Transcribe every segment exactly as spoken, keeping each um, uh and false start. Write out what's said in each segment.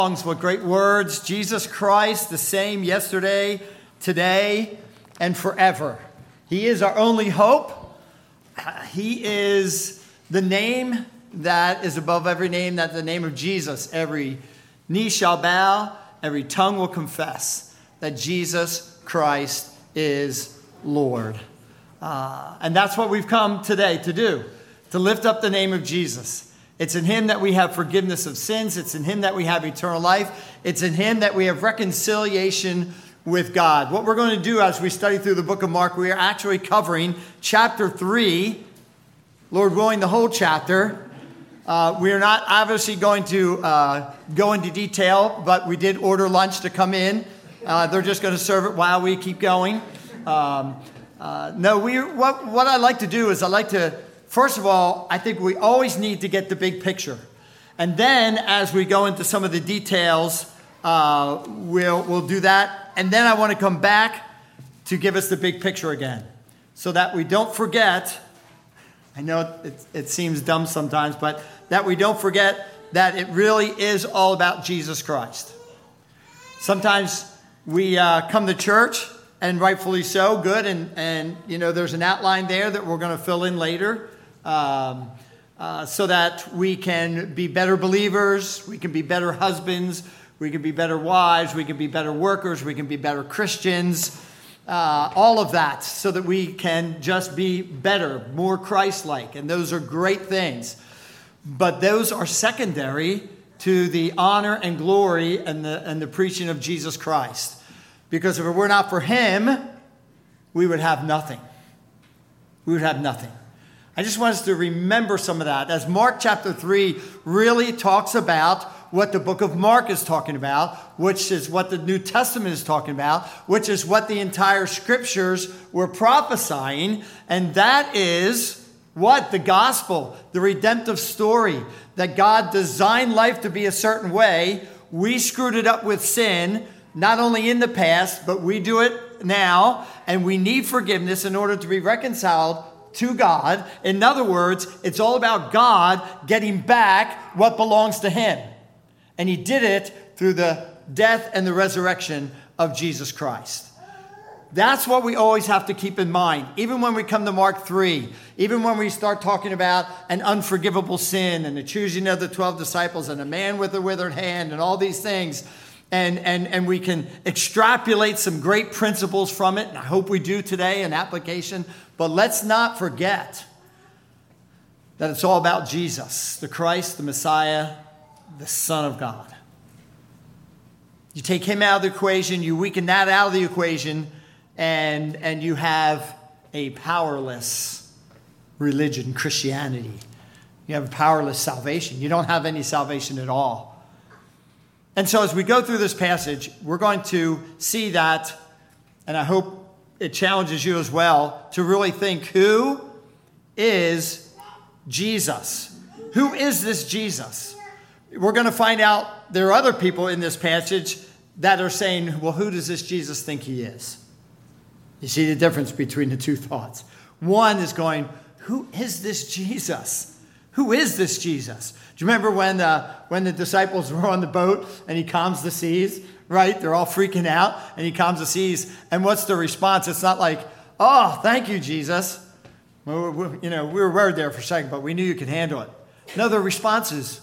What great words. Jesus Christ, the same yesterday, today, and forever. He is our only hope. He is the name that is above every name, that the name of Jesus. Every knee shall bow, every tongue will confess that Jesus Christ is Lord. Uh, and that's what we've come today to do, to lift up the name of Jesus. It's in him that we have forgiveness of sins. It's in him that we have eternal life. It's in him that we have reconciliation with God. What we're going to do as we study through the book of Mark, we are actually covering chapter three, Lord willing, the whole chapter. Uh, we are not obviously going to uh, go into detail, but we did order lunch to come in. Uh, they're just going to serve it while we keep going. Um, uh, no, we. What, what I like to do is I like to, first of all, I think we always need to get the big picture. And then as we go into some of the details, uh, we'll, we'll do that. And then I want to come back to give us the big picture again so that we don't forget. I know it, it seems dumb sometimes, but that we don't forget that it really is all about Jesus Christ. Sometimes we uh, come to church, and rightfully so, good, and, and you know there's an outline there that we're going to fill in later. Um, uh, so that we can be better believers, we can be better husbands, we can be better wives, we can be better workers, we can be better Christians, uh, all of that, so that we can just be better, more Christ-like, and those are great things. But those are secondary to the honor and glory and the, and the preaching of Jesus Christ. Because if it were not for him, we would have nothing. We would have nothing. I just want us to remember some of that. As Mark chapter three really talks about what the book of Mark is talking about, which is what the New Testament is talking about, which is what the entire scriptures were prophesying. And that is what? The gospel, the redemptive story, that God designed life to be a certain way. We screwed it up with sin, not only in the past, but we do it now. And we need forgiveness in order to be reconciled to God. In other words, it's all about God getting back what belongs to him. And he did it through the death and the resurrection of Jesus Christ. That's what we always have to keep in mind. Even when we come to Mark three, even when we start talking about an unforgivable sin and the choosing of the twelve disciples and a man with a withered hand and all these things, and, and, and we can extrapolate some great principles from it, and I hope we do today in application. But let's not forget that it's all about Jesus, the Christ, the Messiah, the Son of God. You take him out of the equation, you weaken that out of the equation, and, and you have a powerless religion, Christianity. You have a powerless salvation. You don't have any salvation at all. And so as we go through this passage, we're going to see that, and I hope it challenges you as well to really think, who is Jesus? Who is this Jesus? We're going to find out there are other people in this passage that are saying, well, who does this Jesus think he is? You see the difference between the two thoughts. One is going, who is this Jesus? Who is this Jesus? Do you remember when uh, when the disciples were on the boat and he calms the seas? Right? They're all freaking out and he calms the seas. And what's the response? It's not like, oh, thank you, Jesus. Well, we, you know, we were worried there for a second, but we knew you could handle it. No, the response is,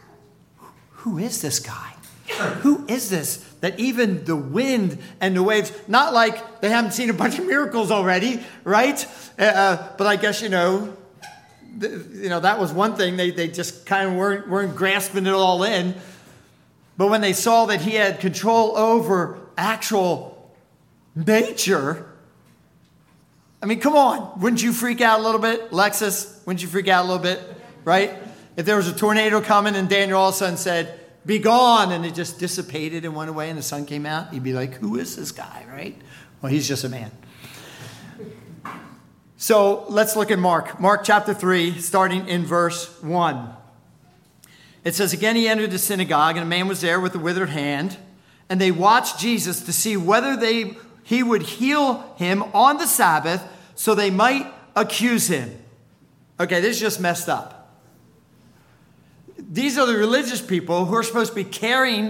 who is this guy? Who is this? That even the wind and the waves, not like they haven't seen a bunch of miracles already, right? Uh, but I guess, you know, th- you know, that was one thing. They they just kind of weren't, weren't grasping it all in. But when they saw that he had control over actual nature, I mean, come on. Wouldn't you freak out a little bit? Lexus, wouldn't you freak out a little bit? Right? If there was a tornado coming and Daniel all of a sudden said, be gone, and it just dissipated and went away and the sun came out, you'd be like, who is this guy, right? Well, he's just a man. So let's look at Mark. Mark chapter three, starting in verse one. It says, again, he entered the synagogue, and a man was there with a withered hand. And they watched Jesus to see whether they he would heal him on the Sabbath so they might accuse him. Okay, this is just messed up. These are the religious people who are supposed to be caring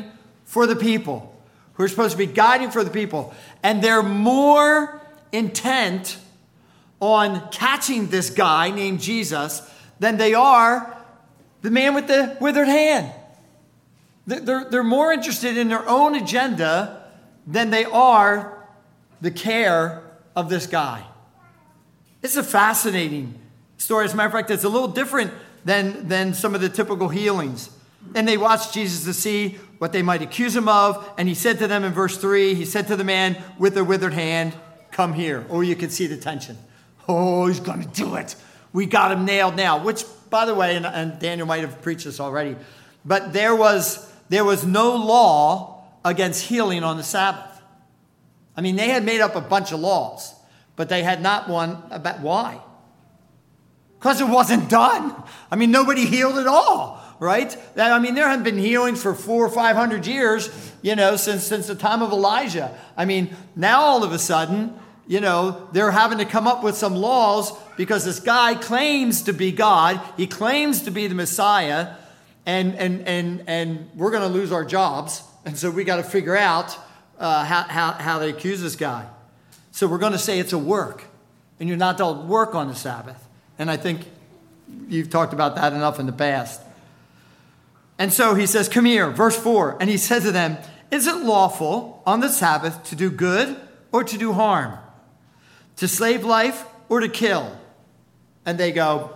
for the people, who are supposed to be guiding for the people. And they're more intent on catching this guy named Jesus than they are the man with the withered hand. They're, they're more interested in their own agenda than they are the care of this guy. It's a fascinating story. As a matter of fact, it's a little different than, than some of the typical healings. And they watched Jesus to see what they might accuse him of. And he said to them in verse three, he said to the man with the withered hand, come here. Or you can see the tension. Oh, he's going to do it. We got him nailed now. Which, by the way, and, and Daniel might have preached this already, but there was, there was no law against healing on the Sabbath. I mean, they had made up a bunch of laws, but they had not one about why. Because it wasn't done. I mean, nobody healed at all, right? I mean, there haven't been healings for four or five hundred years, you know, since, since the time of Elijah. I mean, now all of a sudden, you know, they're having to come up with some laws because this guy claims to be God. He claims to be the Messiah, and and and and we're going to lose our jobs. And so we got to figure out uh, how, how, how they accuse this guy. So we're going to say it's a work, and you're not to work on the Sabbath. And I think you've talked about that enough in the past. And so he says, come here, verse four. And he said to them, is it lawful on the Sabbath to do good or to do harm? To save life or to kill? And they go,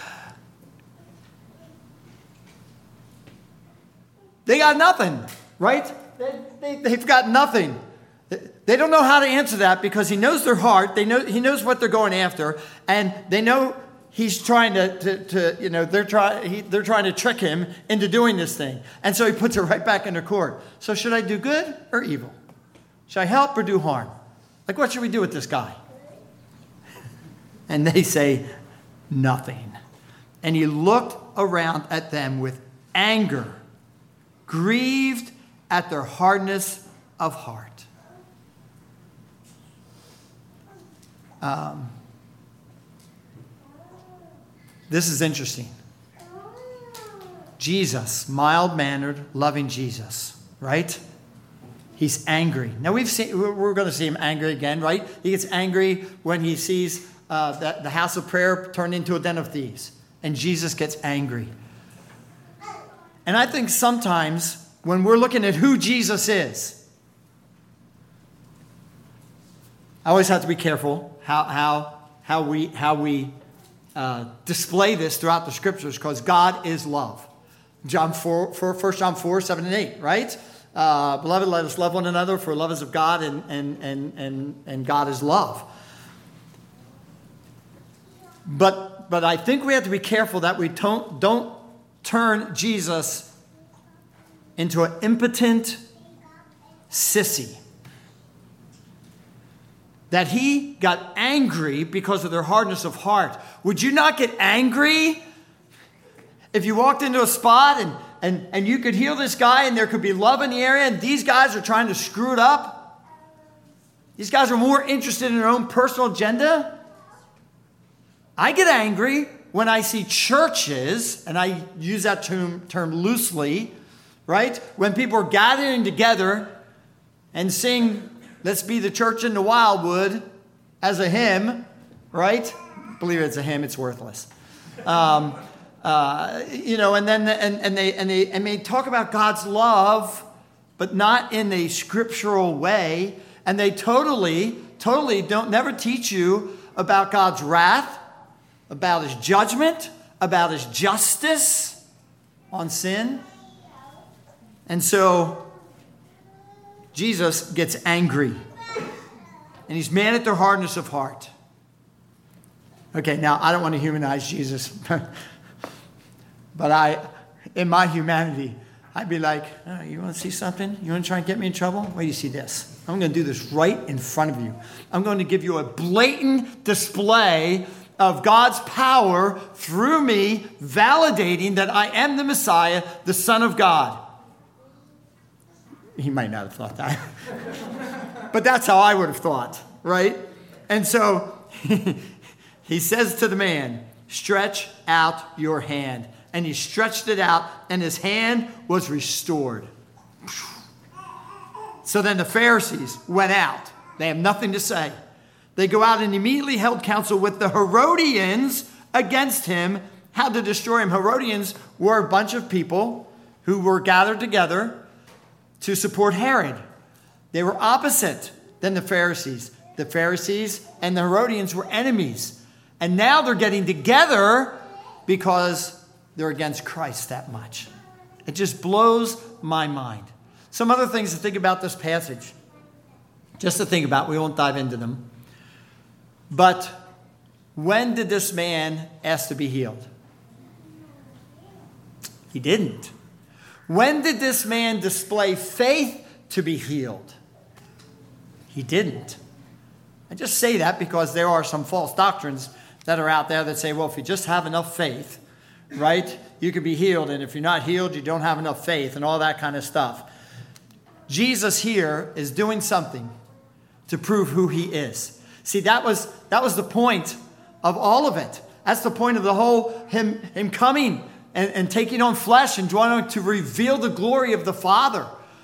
they got nothing, right? They, they, they've got nothing. They don't know how to answer that because he knows their heart. They know he knows what they're going after, and they know he's trying to, to, to you know, they're trying he, they're trying to trick him into doing this thing. And so he puts it right back into court. So should I do good or evil? Should I help or do harm? Like, what should we do with this guy? And they say, nothing. And he looked around at them with anger, grieved at their hardness of heart. Um, this is interesting. Jesus, mild-mannered, loving Jesus, right? He's angry. Now we've seen, we're going to see him angry again, right? He gets angry when he sees uh, that the house of prayer turned into a den of thieves, and Jesus gets angry. And I think sometimes when we're looking at who Jesus is, I always have to be careful how how how we how we uh, display this throughout the scriptures, because God is love. John four, First John four, seven and eight, right? Uh, Beloved, let us love one another, for love is of God, and and and and and God is love. But but I think we have to be careful that we don't don't turn Jesus into an impotent sissy. That he got angry because of their hardness of heart. Would you not get angry if you walked into a spot and, and, and you could heal this guy and there could be love in the area and these guys are trying to screw it up? These guys are more interested in their own personal agenda? I get angry when I see churches, and I use that term, term loosely, right? When people are gathering together and sing "Let's Be the Church in the Wildwood" as a hymn, right? Believe it's a hymn, it's worthless. Um, uh, you know, and then and, and they and they and they talk about God's love, but not in a scriptural way. And they totally, totally don't never teach you about God's wrath, about his judgment, about his justice on sin. And so Jesus gets angry, and he's mad at their hardness of heart. Okay, now I don't want to humanize Jesus, but I, in my humanity, I'd be like, oh, you want to see something? You want to try and get me in trouble? Wait till you see this. I'm going to do this right in front of you. I'm going to give you a blatant display of God's power through me, validating that I am the Messiah, the Son of God. He might not have thought that. But that's how I would have thought, right? And so he says to the man, stretch out your hand. And he stretched it out, and his hand was restored. So then the Pharisees went out. They have nothing to say. They go out and immediately held counsel with the Herodians against him, how to destroy him. Herodians were a bunch of people who were gathered together to support Herod. They were opposite than the Pharisees. The Pharisees and the Herodians were enemies. And now they're getting together because they're against Christ that much. It just blows my mind. Some other things to think about this passage. Just to think about, we won't dive into them. But when did this man ask to be healed? He didn't. When did this man display faith to be healed? He didn't. I just say that because there are some false doctrines that are out there that say, well, if you just have enough faith, right, you could be healed. And if you're not healed, you don't have enough faith and all that kind of stuff. Jesus here is doing something to prove who he is. See, that was that was the point of all of it. That's the point of the whole him, him coming and, and taking on flesh and wanting to reveal the glory of the Father.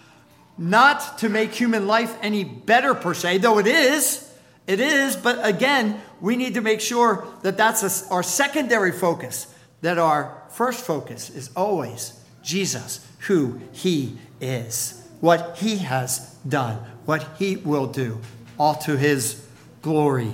Not to make human life any better per se, though it is. It is, but again, we need to make sure that that's a, our secondary focus. That our first focus is always Jesus, who he is. What he has done, what he will do, all to his glory.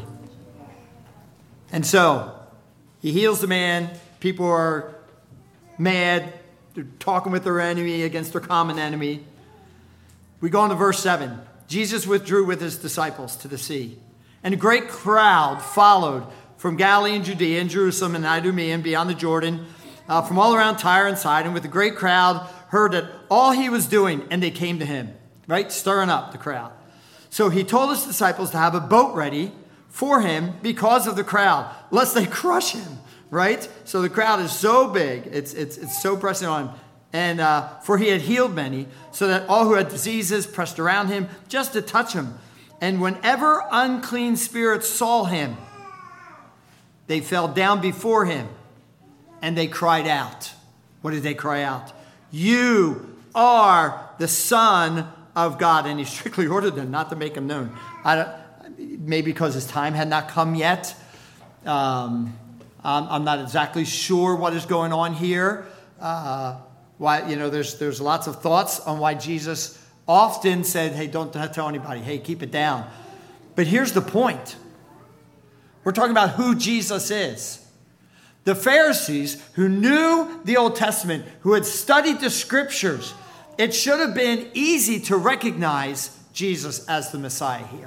And so, he heals the man. People are mad. They're talking with their enemy against their common enemy. We go on to verse seven. Jesus withdrew with his disciples to the sea, and a great crowd followed from Galilee and Judea and Jerusalem and Idumea and beyond the Jordan, uh, from all around Tyre and Sidon, with a great crowd heard that all he was doing, and they came to him, right? Stirring up the crowd. So he told his disciples to have a boat ready for him because of the crowd, lest they crush him, right? So the crowd is so big, it's it's it's so pressing on him. And uh, for he had healed many, so that all who had diseases pressed around him just to touch him. And whenever unclean spirits saw him, they fell down before him, and they cried out. What did they cry out? You are the Son of God. And he strictly ordered them not to make him known. I don't, maybe because his time had not come yet. Um, I'm, I'm not exactly sure what is going on here. Uh, why, you know, there's there's lots of thoughts on why Jesus often said, hey, don't tell anybody. Hey, keep it down. But here's the point. We're talking about who Jesus is. The Pharisees who knew the Old Testament, who had studied the scriptures, it should have been easy to recognize Jesus as the Messiah here.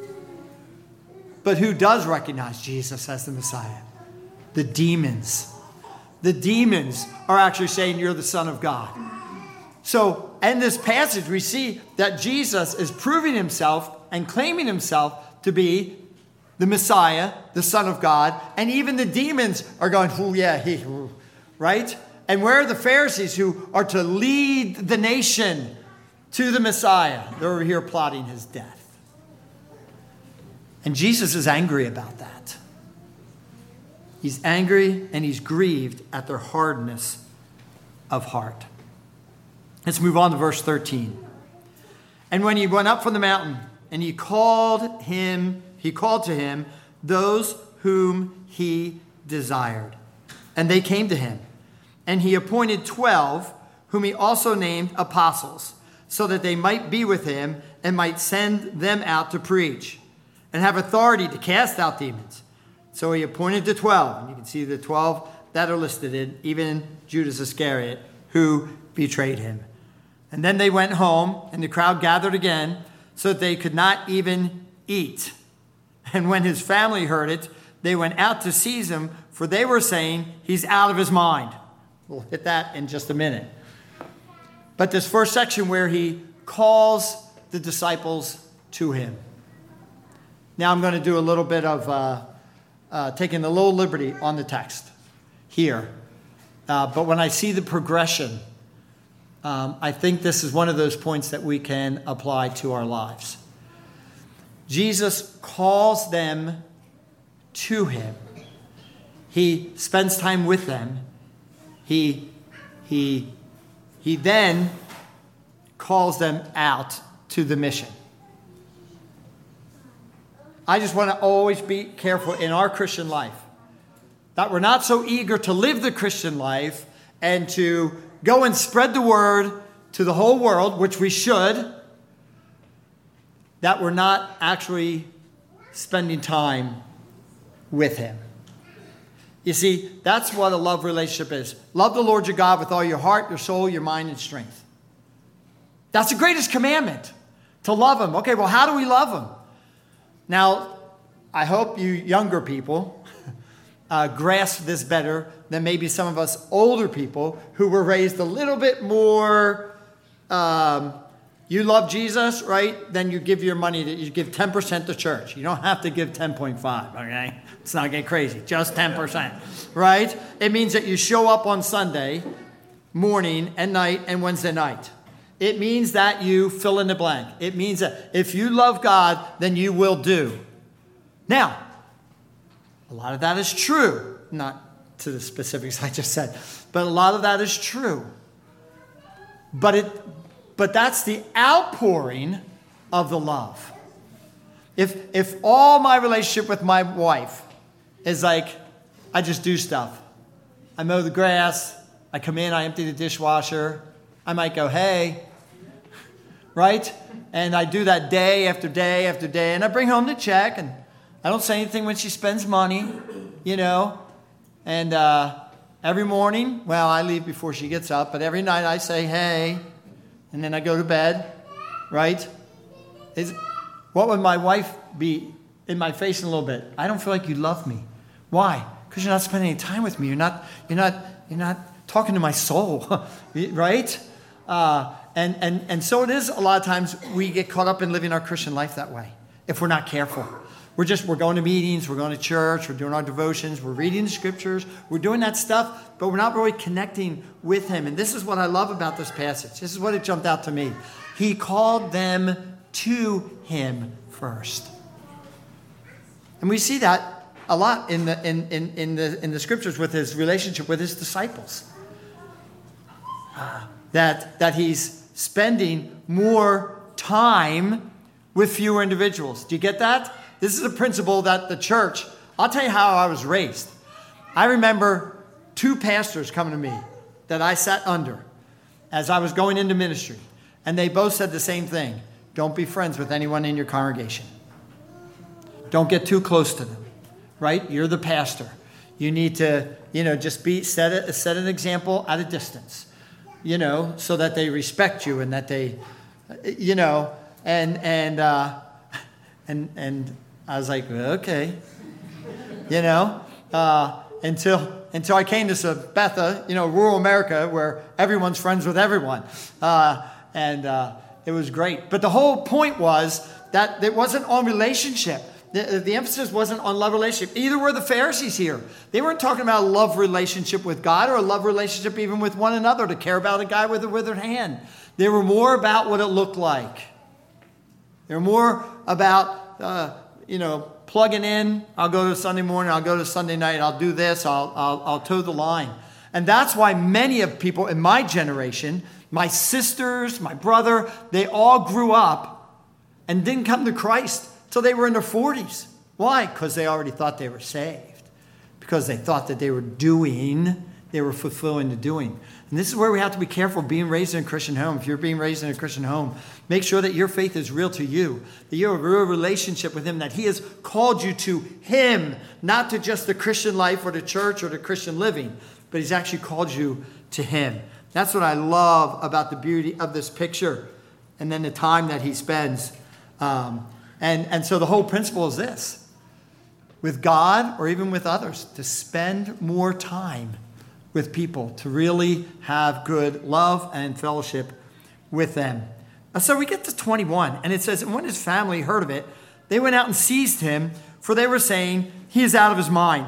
But who does recognize Jesus as the Messiah? The demons. The demons are actually saying you're the Son of God. So in this passage, we see that Jesus is proving himself and claiming himself to be the Messiah, the Son of God, and even the demons are going, oh yeah, he, right? And where are the Pharisees who are to lead the nation to the Messiah? They're over here plotting his death. And Jesus is angry about that. He's angry and he's grieved at their hardness of heart. Let's move on to verse thirteen. And when he went up from the mountain and he called him, he called to him those whom he desired. And they came to him. And he appointed twelve, whom he also named apostles, so that they might be with him and might send them out to preach and have authority to cast out demons. So he appointed the twelve. And you can see the twelve that are listed in, even Judas Iscariot, who betrayed him. And then they went home, and the crowd gathered again, so that they could not even eat. And when his family heard it, they went out to seize him, for they were saying, he's out of his mind. We'll hit that in just a minute. But this first section where he calls the disciples to him. Now I'm going to do a little bit of uh, uh, taking a little liberty on the text here. Uh, but when I see the progression, um, I think this is one of those points that we can apply to our lives. Jesus calls them to him. He spends time with them. He, he, he then calls them out to the mission. I just want to always be careful in our Christian life that we're not so eager to live the Christian life and to go and spread the word to the whole world, which we should, that we're not actually spending time with him. You see, that's what a love relationship is. Love the Lord your God with all your heart, your soul, your mind, and strength. That's the greatest commandment, to love him. Okay, well, how do we love him? Now, I hope you younger people uh, grasp this better than maybe some of us older people who were raised a little bit more, um, you love Jesus, right? Then you give your money, to, you give ten percent to church. You don't have to give ten point five, okay? Let's not get crazy, just ten percent, right? It means that you show up on Sunday morning and night and Wednesday night. It means that you fill in the blank. It means that if you love God, then you will do. Now, a lot of that is true. Not to the specifics I just said, but a lot of that is true. But it, but that's the outpouring of the love. If if all my relationship with my wife is like, I just do stuff. I mow the grass. I come in. I empty the dishwasher. I might go, hey, right? And I do that day after day after day. And I bring home the check. And I don't say anything when she spends money, you know. And uh, every morning, well, I leave before she gets up. But every night I say, hey. And then I go to bed, right? Is, what would my wife be in my face in a little bit? I don't feel like you love me. Why? Because you're not spending any time with me. You're not, you're not, you're not talking to my soul, right? Uh, and, and, and so it is a lot of times we get caught up in living our Christian life that way if we're not careful. We're just, we're going to meetings, we're going to church, we're doing our devotions, we're reading the scriptures, we're doing that stuff, but we're not really connecting with him. And this is what I love about this passage. This is what it jumped out to me. He called them to him first. And we see that a lot in the, in, in, in the, in the scriptures with his relationship with his disciples. Uh, that, that he's spending more time with fewer individuals. Do you get that? This is a principle that the church, I'll tell you how I was raised. I remember two pastors coming to me that I sat under as I was going into ministry. And they both said the same thing. Don't be friends with anyone in your congregation. Don't get too close to them, right? You're the pastor. You need to, you know, just be set, a, set an example at a distance, you know, so that they respect you and that they, you know, and, and, uh, and, and, I was like, okay, you know, uh, until until I came to Sabetha, you know, rural America, where everyone's friends with everyone. Uh, and uh, it was great. But the whole point was that it wasn't on relationship. The, the emphasis wasn't on love relationship. Either were the Pharisees here. They weren't talking about a love relationship with God or a love relationship even with one another, to care about a guy with a withered hand. They were more about what it looked like. They were more about... Uh, you know, plugging in. I'll go to Sunday morning. I'll go to Sunday night. I'll do this. I'll, I'll, I'll toe the line. And that's why many of people in my generation, my sisters, my brother, they all grew up and didn't come to Christ till they were in their forties. Why? Because they already thought they were saved. Because they thought that they were doing, they were fulfilling the doing. And this is where we have to be careful being raised in a Christian home. If you're being raised in a Christian home, make sure that your faith is real to you, that you have a real relationship with him, that he has called you to him, not to just the Christian life or the church or the Christian living, but he's actually called you to him. That's what I love about the beauty of this picture and then the time that he spends. Um, and, and so the whole principle is this: with God or even with others, to spend more time with people, to really have good love and fellowship with them. So we get to twenty-one, and it says, and when his family heard of it, they went out and seized him, for they were saying, he is out of his mind.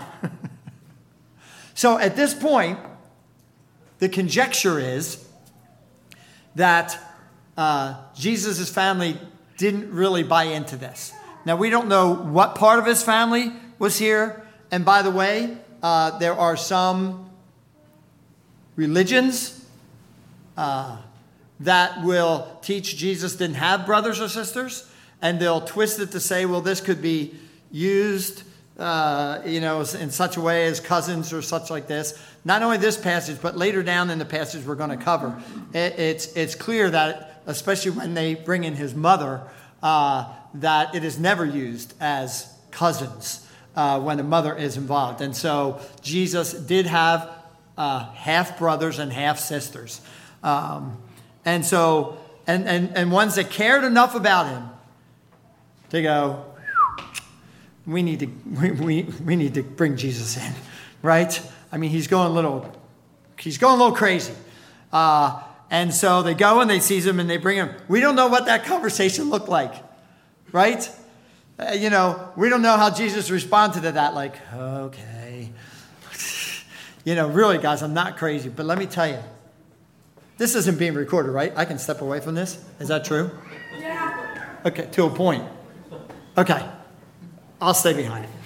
So at this point, the conjecture is that uh, Jesus' family didn't really buy into this. Now, we don't know what part of his family was here. And by the way, uh, there are some religions uh, that will teach Jesus didn't have brothers or sisters, and they'll twist it to say, well, this could be used, uh, you know, in such a way as cousins or such like this. Not only this passage, but later down in the passage we're going to cover, it, it's it's clear that, especially when they bring in his mother, uh, that it is never used as cousins uh, when a mother is involved. And so Jesus did have uh, half brothers and half sisters, um, and so and and and ones that cared enough about him to go, we need to we, we, we need to bring Jesus in, right? I mean, he's going a little he's going a little crazy. Uh, and so they go and they seize him and they bring him. We don't know what that conversation looked like, right? Uh, you know, we don't know how Jesus responded to that. Like, okay, you know, really, guys, I'm not crazy, but let me tell you, this isn't being recorded, right? I can step away from this. Is that true? Yeah. Okay, to a point. Okay, I'll stay behind it.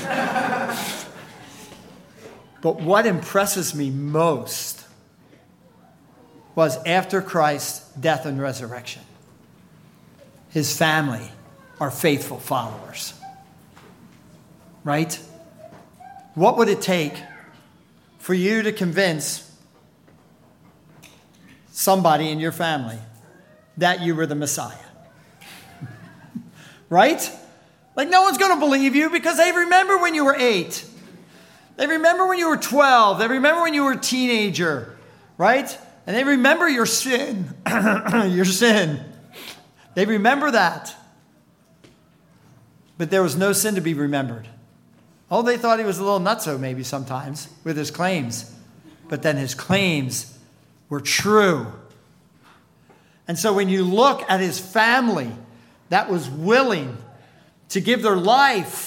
But what impresses me most was after Christ's death and resurrection, his family are faithful followers. Right? What would it take for you to convince somebody in your family that you were the Messiah? Right? Like, no one's going to believe you because they remember when you were eight. They remember when you were twelve. They remember when you were a teenager, right? And they remember your sin. Your sin. They remember that. But there was no sin to be remembered. Oh, they thought he was a little nutso maybe sometimes with his claims. But then his claims were true. And so when you look at his family that was willing to give their life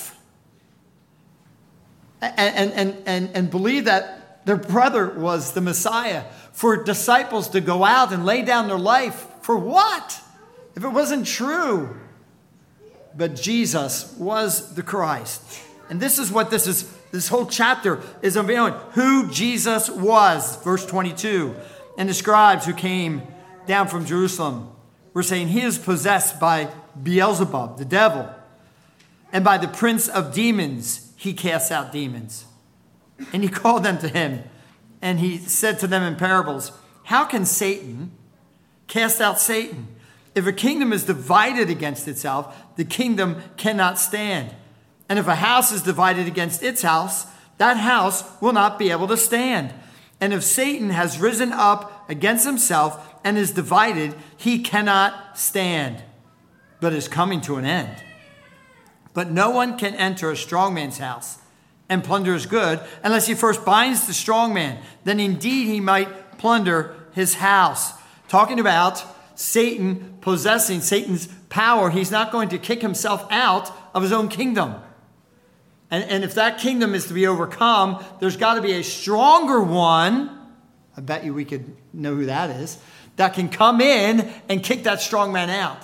and, and, and, and believe that their brother was the Messiah, for disciples to go out and lay down their life, for what? If it wasn't true. But Jesus was the Christ. And this is what this is, this whole chapter is unveiling. Who Jesus was. Verse twenty-two. And the scribes who came down from Jerusalem were saying, he is possessed by Beelzebub, the devil. And by the prince of demons, he casts out demons. And he called them to him. And he said to them in parables, how can Satan cast out Satan? If a kingdom is divided against itself, the kingdom cannot stand. And if a house is divided against its house, that house will not be able to stand. And if Satan has risen up against himself and is divided, he cannot stand, but is coming to an end. But no one can enter a strong man's house and plunder his good unless he first binds the strong man. Then indeed he might plunder his house. Talking about Satan possessing Satan's power. He's not going to kick himself out of his own kingdom. And, and if that kingdom is to be overcome, there's got to be a stronger one. I bet you we could know who that is. That can come in and kick that strong man out.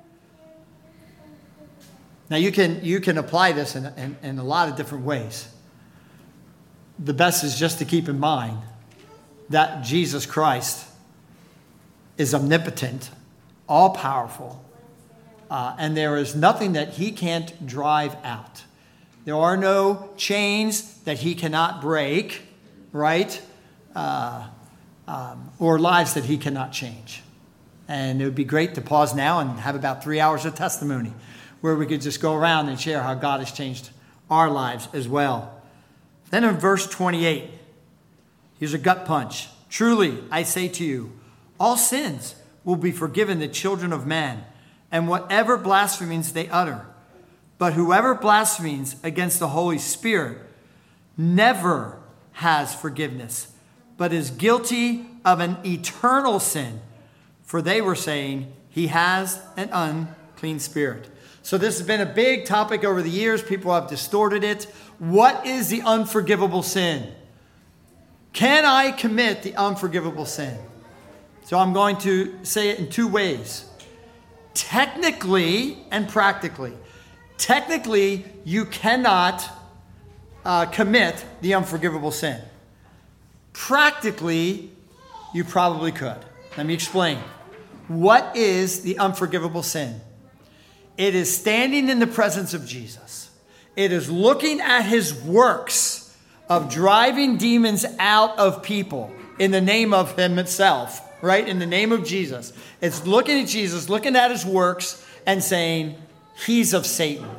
Now, you can you can apply this in, in, in a lot of different ways. The best is just to keep in mind that Jesus Christ is omnipotent, all-powerful, uh, and there is nothing that he can't drive out. There are no chains that he cannot break, right? Uh, um, or lives that he cannot change. And it would be great to pause now and have about three hours of testimony, where we could just go around and share how God has changed our lives as well. Then in verse twenty-eight, here's a gut punch. Truly, I say to you, all sins will be forgiven the children of men, and whatever blasphemies they utter. But whoever blasphemes against the Holy Spirit never has forgiveness, but is guilty of an eternal sin. For they were saying, he has an unclean spirit. So this has been a big topic over the years. People have distorted it. What is the unforgivable sin? Can I commit the unforgivable sin? So I'm going to say it in two ways. Technically and practically. Technically, you cannot uh, commit the unforgivable sin. Practically, you probably could. Let me explain. What is the unforgivable sin? It is standing in the presence of Jesus. It is looking at his works of driving demons out of people in the name of him himself, right? In the name of Jesus. It's looking at Jesus, looking at his works and saying, he's of Satan.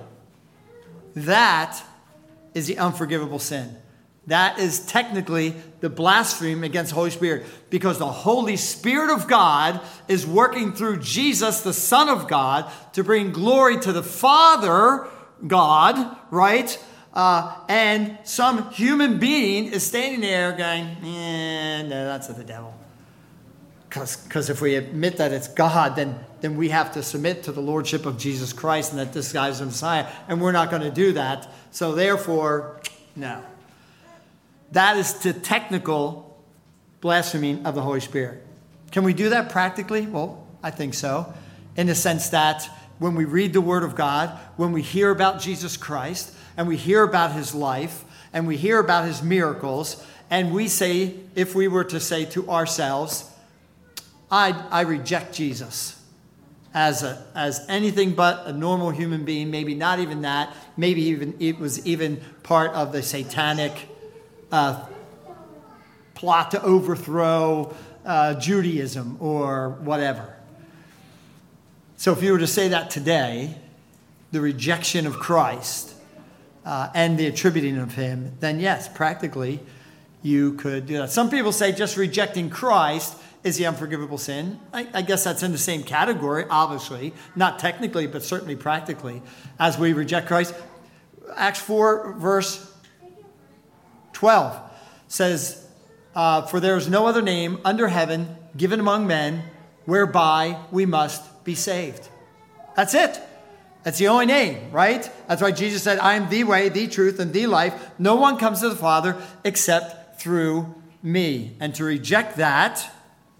That is the unforgivable sin. That is technically the blasphemy against the Holy Spirit, because the Holy Spirit of God is working through Jesus, the Son of God, to bring glory to the Father, God, right? Uh, and some human being is standing there going, eh, no, that's of the devil. Because if we admit that it's God, then, then we have to submit to the lordship of Jesus Christ and that this guy's the Messiah. And we're not going to do that. So therefore, no. That is the technical blasphemy of the Holy Spirit. Can we do that practically? Well, I think so. In the sense that when we read the Word of God, when we hear about Jesus Christ, and we hear about his life, and we hear about his miracles, and we say, if we were to say to ourselves, I, I reject Jesus as a, as anything but a normal human being, maybe not even that, maybe even it was even part of the satanic uh, plot to overthrow uh, Judaism or whatever. So if you were to say that today, the rejection of Christ uh, and the attributing of him, then yes, practically you could do that. Some people say just rejecting Christ is the unforgivable sin. I, I guess that's in the same category, obviously. Not technically, but certainly practically. As we reject Christ. Acts four, verse twelve says, uh, for there is no other name under heaven given among men whereby we must be saved. That's it. That's the only name, right? That's why Jesus said, I am the way, the truth, and the life. No one comes to the Father except through me. And to reject that,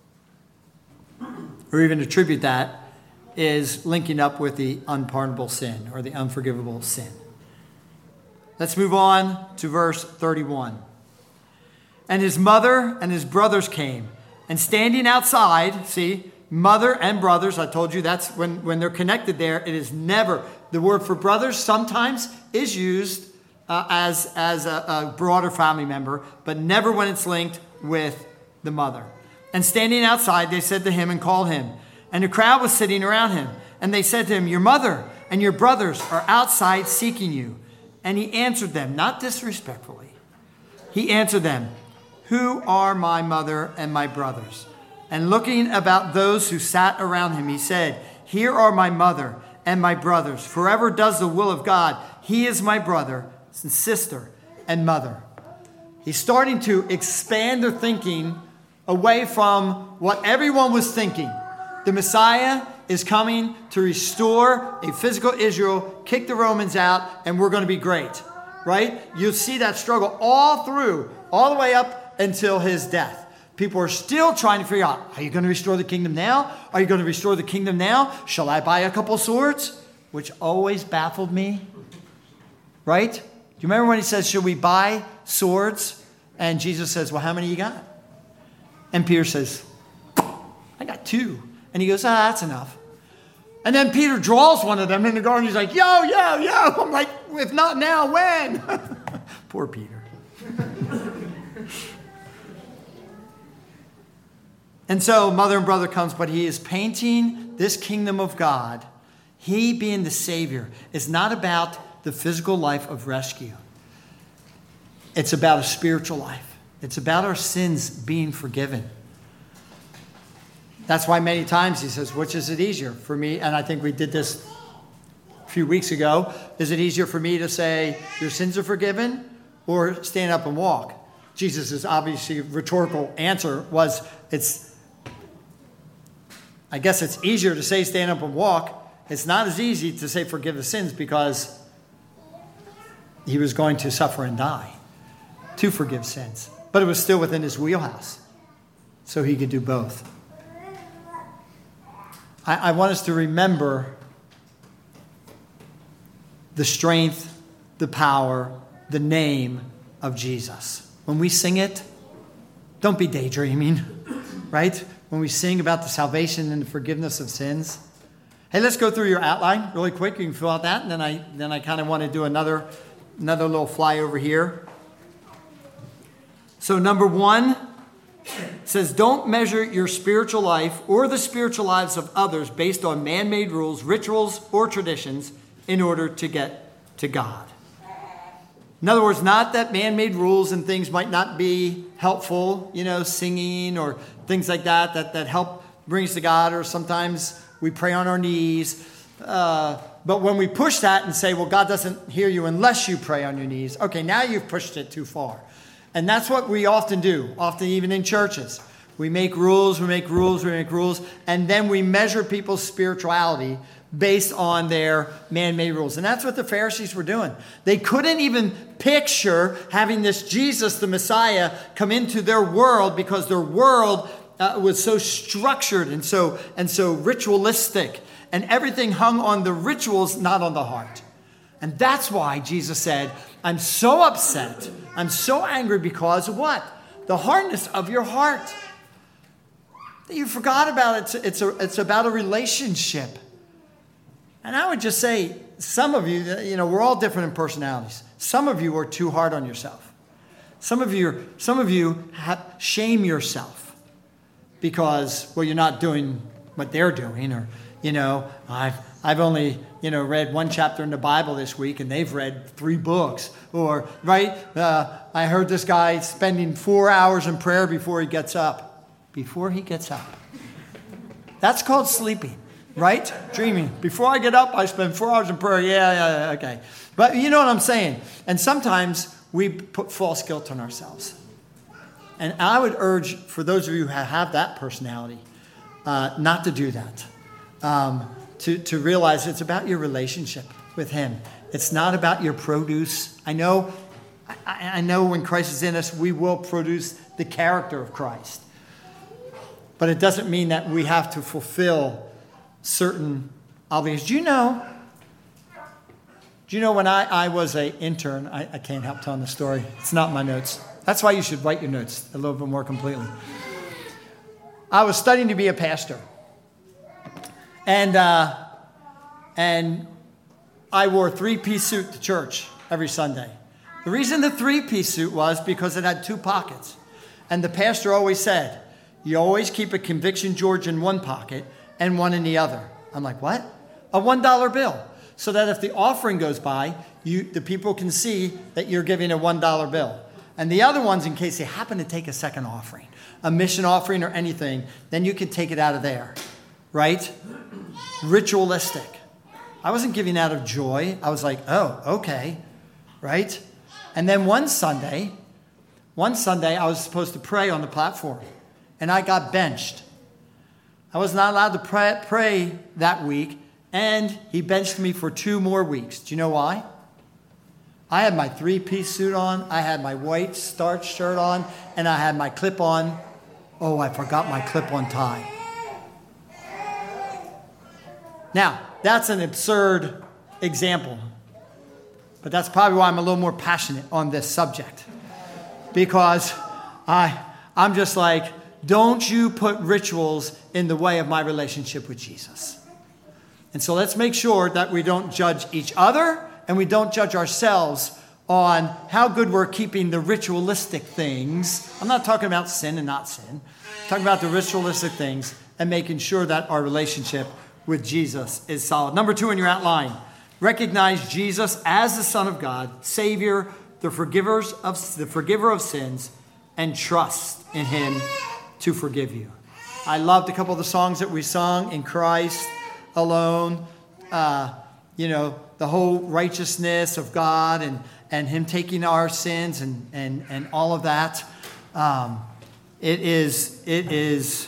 or even attribute that, is linking up with the unpardonable sin or the unforgivable sin. Let's move on to verse thirty-one. And his mother and his brothers came, and standing outside, see, mother and brothers, I told you that's when, when they're connected there, it is never, the word for brothers sometimes is used uh, as, as a, a broader family member, but never when it's linked with the mother. And standing outside, they said to him and called him. And the crowd was sitting around him. And they said to him, your mother and your brothers are outside seeking you. And he answered them, not disrespectfully. He answered them, who are my mother and my brothers? And looking about those who sat around him, he said, here are my mother and my brothers. For whoever does the will of God, he is my brother and sister and mother. He's starting to expand their thinking away from what everyone was thinking. The Messiah is coming to restore a physical Israel, kick the Romans out, and we're going to be great. Right? You'll see that struggle all through, all the way up until his death. People are still trying to figure out, are you going to restore the kingdom now? Are you going to restore the kingdom now? Shall I buy a couple swords? Which always baffled me. Right? Do you remember when he says, should we buy swords? And Jesus says, well, how many you got? And Peter says, I got two. And he goes, ah, that's enough. And then Peter draws one of them in the garden. He's like, yo, yo, yo. I'm like, if not now, when? Poor Peter. And so mother and brother comes, but he is painting this kingdom of God. He being the Savior is not about the physical life of rescue. It's about a spiritual life. It's about our sins being forgiven. That's why many times he says, which is it easier for me? And I think we did this a few weeks ago. Is it easier for me to say, your sins are forgiven, or stand up and walk? Jesus' obviously rhetorical answer was, it's, I guess it's easier to say stand up and walk. It's not as easy to say forgive the sins, because he was going to suffer and die to forgive sins. But it was still within his wheelhouse, so he could do both. I, I want us to remember the strength, the power, the name of Jesus. When we sing it, don't be daydreaming, right? when we sing about the salvation and the forgiveness of sins? Hey, let's go through your outline really quick. You can fill out that, and then I then I kind of want to do another another little flyover here. So number one says, don't measure your spiritual life or the spiritual lives of others based on man-made rules, rituals, or traditions in order to get to God. In other words, not that man-made rules and things might not be helpful, you know, singing or things like that, that, that help bring us to God, or sometimes we pray on our knees. Uh, but when we push that and say, well, God doesn't hear you unless you pray on your knees, okay, now you've pushed it too far. And that's what we often do, often even in churches. We make rules, we make rules, we make rules, and then we measure people's spirituality based on their man-made rules. And that's what the Pharisees were doing. They couldn't even picture having this Jesus, the Messiah, come into their world because their world uh, was so structured and so and so ritualistic. And everything hung on the rituals, not on the heart. And that's why Jesus said, I'm so upset, I'm so angry because of what? The hardness of your heart. That you forgot about it. It's, it's, a, it's about a relationship. And I would just say, some of you, you know, we're all different in personalities. Some of you are too hard on yourself. Some of you, some of you have, shame yourself because, well, you're not doing what they're doing, or, you know, I've I've only, you know, read one chapter in the Bible this week, and they've read three books. Or, right, uh, I heard this guy spending four hours in prayer before he gets up. Before he gets up. That's called sleeping. Right? Dreaming. Before I get up, I spend four hours in prayer. Yeah, yeah, yeah, okay. But you know what I'm saying. And sometimes we put false guilt on ourselves. And I would urge, for those of you who have that personality, uh, not to do that. Um, to, to realize it's about your relationship with Him. It's not about your produce. I know, I, I know when Christ is in us, we will produce the character of Christ. But it doesn't mean that we have to fulfill certain obligations. Do you know, do you know when I, I was an intern, I, I can't help telling the story. It's not in my notes. That's why you should write your notes a little bit more completely. I was studying to be a pastor. And uh, and I wore a three-piece suit to church every Sunday. The reason the three-piece suit was because it had two pockets. And the pastor always said, you always keep a Conviction George in one pocket and one in the other. I'm like, what? A one dollar bill. So that if the offering goes by, you the people can see that you're giving a one dollar bill. And the other ones, in case they happen to take a second offering, a mission offering or anything, then you can take it out of there. Right? Ritualistic. I wasn't giving out of joy. I was like, oh, okay. Right? And then one Sunday, one Sunday I was supposed to pray on the platform. And I got benched. I was not allowed to pray, pray that week. And he benched me for two more weeks. Do you know why? I had my three-piece suit on. I had my white starched shirt on. And I had my clip-on. Oh, I forgot my clip-on tie. Now, that's an absurd example, but that's probably why I'm a little more passionate on this subject, because I, I'm just like, don't you put rituals in the way of my relationship with Jesus. And so let's make sure that we don't judge each other and we don't judge ourselves on how good we're keeping the ritualistic things. I'm not talking about sin and not sin. I'm talking about the ritualistic things and making sure that our relationship with Jesus is solid. Number two in your outline, recognize Jesus as the Son of God, Savior, the forgivers of the forgiver of sins, and trust in Him to forgive you. I loved a couple of the songs that we sung, In Christ Alone, uh, you know, the whole righteousness of God and, and Him taking our sins and, and, and all of that. Um, it is, it is,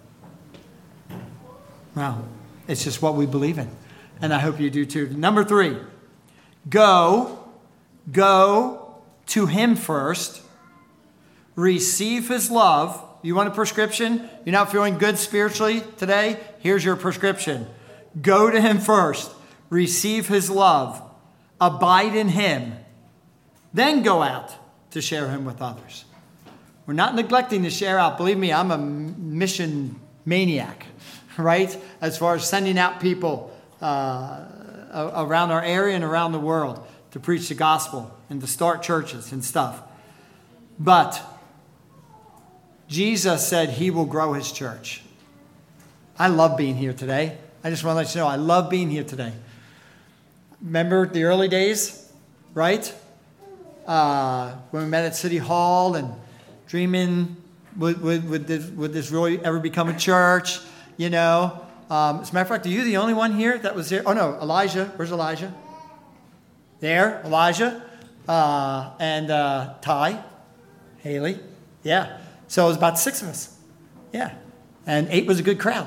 well, it's just what we believe in. And I hope you do too. Number three, go, go to Him first. Receive His love. You want a prescription? You're not feeling good spiritually today? Here's your prescription. Go to Him first. Receive His love. Abide in Him. Then go out to share Him with others. We're not neglecting to share out. Believe me, I'm a mission maniac, right? As far as sending out people uh, around our area and around the world to preach the gospel and to start churches and stuff. But Jesus said he will grow his church. I love being here today. I just want to let you know, I love being here today. Remember the early days, right? Uh, when we met at City Hall and dreaming, would, would, would, this, would this really ever become a church? You know, um, as a matter of fact, are you the only one here that was there? Oh no, Elijah. Where's Elijah? There, Elijah, uh, and uh, Ty, Haley. Yeah. So it was about six of us. Yeah. And eight was a good crowd.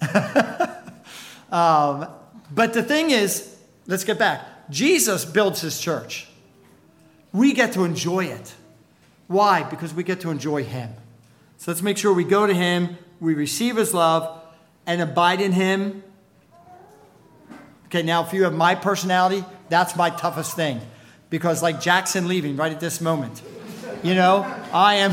um, but the thing is, let's get back. Jesus builds his church. We get to enjoy it. Why? Because we get to enjoy him. So let's make sure we go to him, we receive his love, and abide in him. Okay, now if you have my personality, that's my toughest thing. Because like Jackson leaving right at this moment, you know, I am...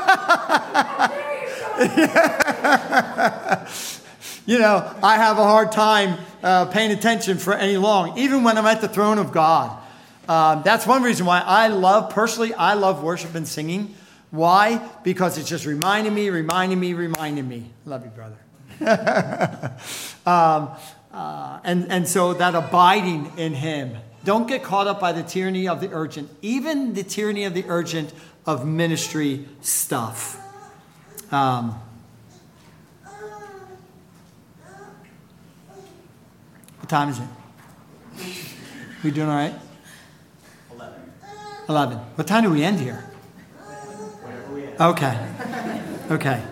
you know, I have a hard time uh, paying attention for any long, even when I'm at the throne of God. Um, that's one reason why I love, personally, I love worship and singing. Why? Because it's just reminding me, reminding me, reminding me. Love you, brother. um, uh, and, and so that abiding in him. Don't get caught up by the tyranny of the urgent, even the tyranny of the urgent of ministry stuff. Um, what time is it? We doing all right? Eleven. Eleven. What time do we end here? Whenever we end. Okay. Okay.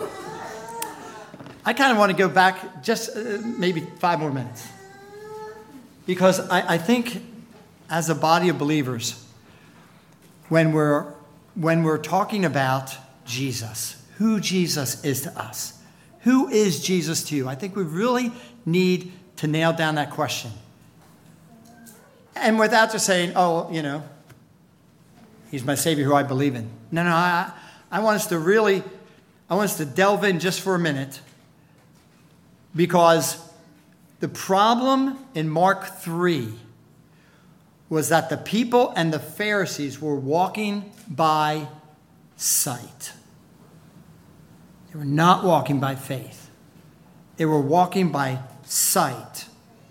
I kind of want to go back just uh, maybe five more minutes. Because I, I think as a body of believers, when we're when we're talking about Jesus, who Jesus is to us, who is Jesus to you, I think we really need to nail down that question. And without just saying, oh, you know, he's my Savior who I believe in. No, no, I, I want us to really, I want us to delve in just for a minute. Because the problem in Mark three was that the people and the Pharisees were walking by sight. They were not walking by faith. They were walking by sight.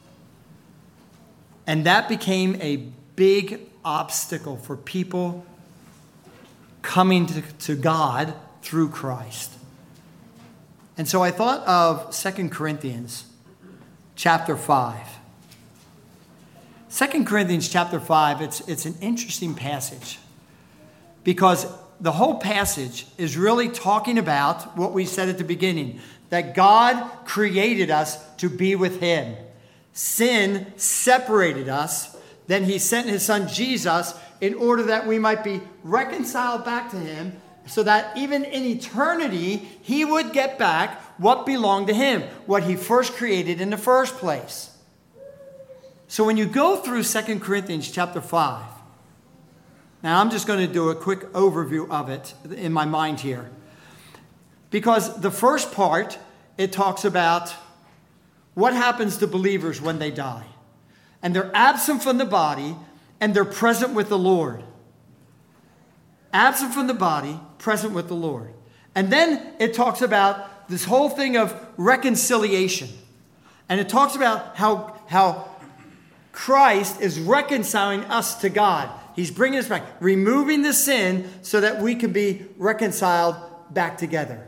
And that became a big obstacle for people coming to, to God through Christ. And so I thought of Second Corinthians chapter five. Second Corinthians chapter five, it's, it's an interesting passage because the whole passage is really talking about what we said at the beginning, that God created us to be with him. Sin separated us. Then he sent his son Jesus in order that we might be reconciled back to him, so that even in eternity, he would get back what belonged to him, what he first created in the first place. So when you go through Second Corinthians chapter five, now I'm just going to do a quick overview of it in my mind here. Because the first part, it talks about what happens to believers when they die. And they're absent from the body, and they're present with the Lord. Absent from the body, present with the Lord. And then it talks about this whole thing of reconciliation. And it talks about how, how Christ is reconciling us to God. He's bringing us back, removing the sin so that we can be reconciled back together.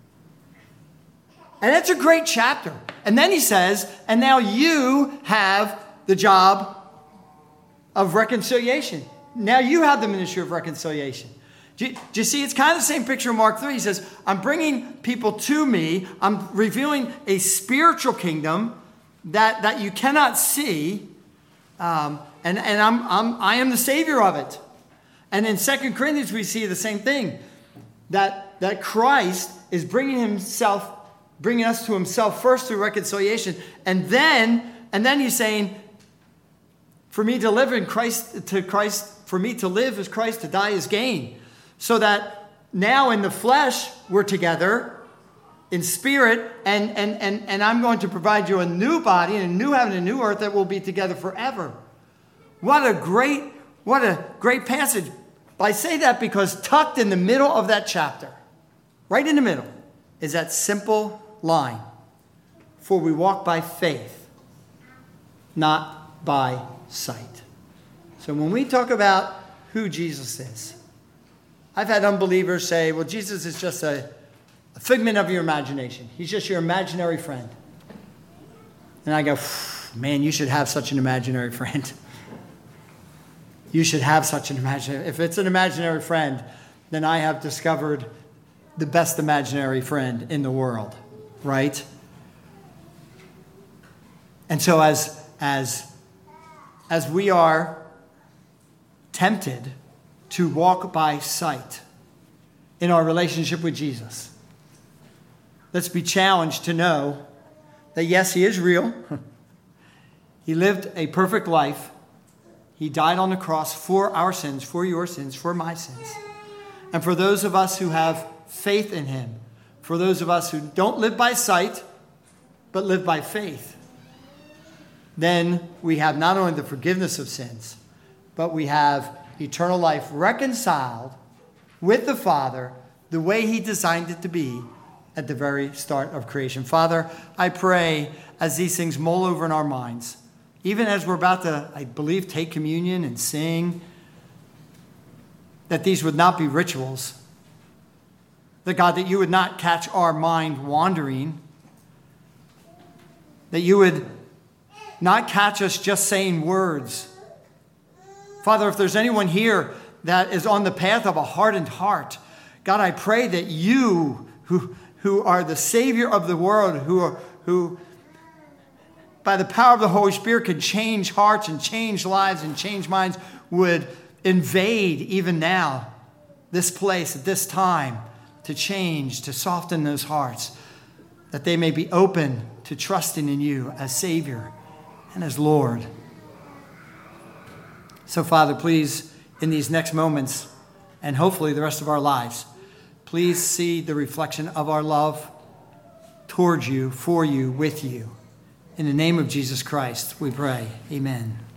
And that's a great chapter. And then he says, and now you have the job of reconciliation. Now you have the ministry of reconciliation. Do you, do you see? It's kind of the same picture in Mark three. He says, I'm bringing people to me. I'm revealing a spiritual kingdom that, that you cannot see. Um, and and I'm, I'm, I am the Savior of it. And in Second Corinthians, we see the same thing. That, that Christ is bringing himself, bringing us to himself first through reconciliation. And then, and then he's saying, for me to live in Christ, to Christ, for me to live is Christ, to die is gain. So that now in the flesh, we're together. in spirit, and, and, and, and I'm going to provide you a new body and a new heaven and a new earth that will be together forever. What a great, what a great passage. I say that because tucked in the middle of that chapter, right in the middle, is that simple line. For we walk by faith, not by sight. So when we talk about who Jesus is, I've had unbelievers say, well, Jesus is just a, a figment of your imagination. He's just your imaginary friend. And I go, man, you should have such an imaginary friend. You should have such an imaginary. If it's an imaginary friend, then I have discovered the best imaginary friend in the world, right? And so as, as, as we are tempted to walk by sight in our relationship with Jesus, let's be challenged to know that yes, he is real. He lived a perfect life. He died on the cross for our sins, for your sins, for my sins. And for those of us who have faith in him, for those of us who don't live by sight, but live by faith, then we have not only the forgiveness of sins, but we have eternal life reconciled with the Father the way he designed it to be at the very start of creation. Father, I pray as these things mull over in our minds, even as we're about to, I believe, take communion and sing, that these would not be rituals. That God, that you would not catch our mind wandering. That you would not catch us just saying words. Father, if there's anyone here that is on the path of a hardened heart, God, I pray that you, who, who are the Savior of the world, who are, who by the power of the Holy Spirit can change hearts and change lives and change minds, would invade even now this place at this time to change, to soften those hearts, that they may be open to trusting in you as Savior and as Lord. So, Father, please, in these next moments, and hopefully the rest of our lives, please see the reflection of our love towards you, for you, with you. In the name of Jesus Christ, we pray. Amen.